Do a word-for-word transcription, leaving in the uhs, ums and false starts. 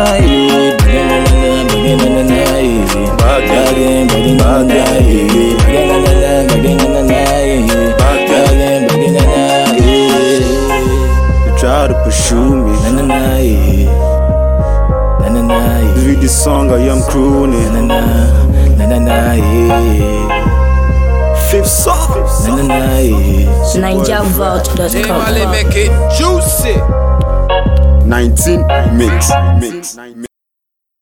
eh. Body na na na, eh. Body, body na na na, eh. Body na na na, body na na na, eh. Body, body na na, eh. You try to pursue me. Na na na, eh. Na na na, eh. With this song I am crooning. Na na na, na na na, eh. Fifth song. Na na na, eh. Niger Vault dot com. J Mali make it juicy. nineteen mix. Mix.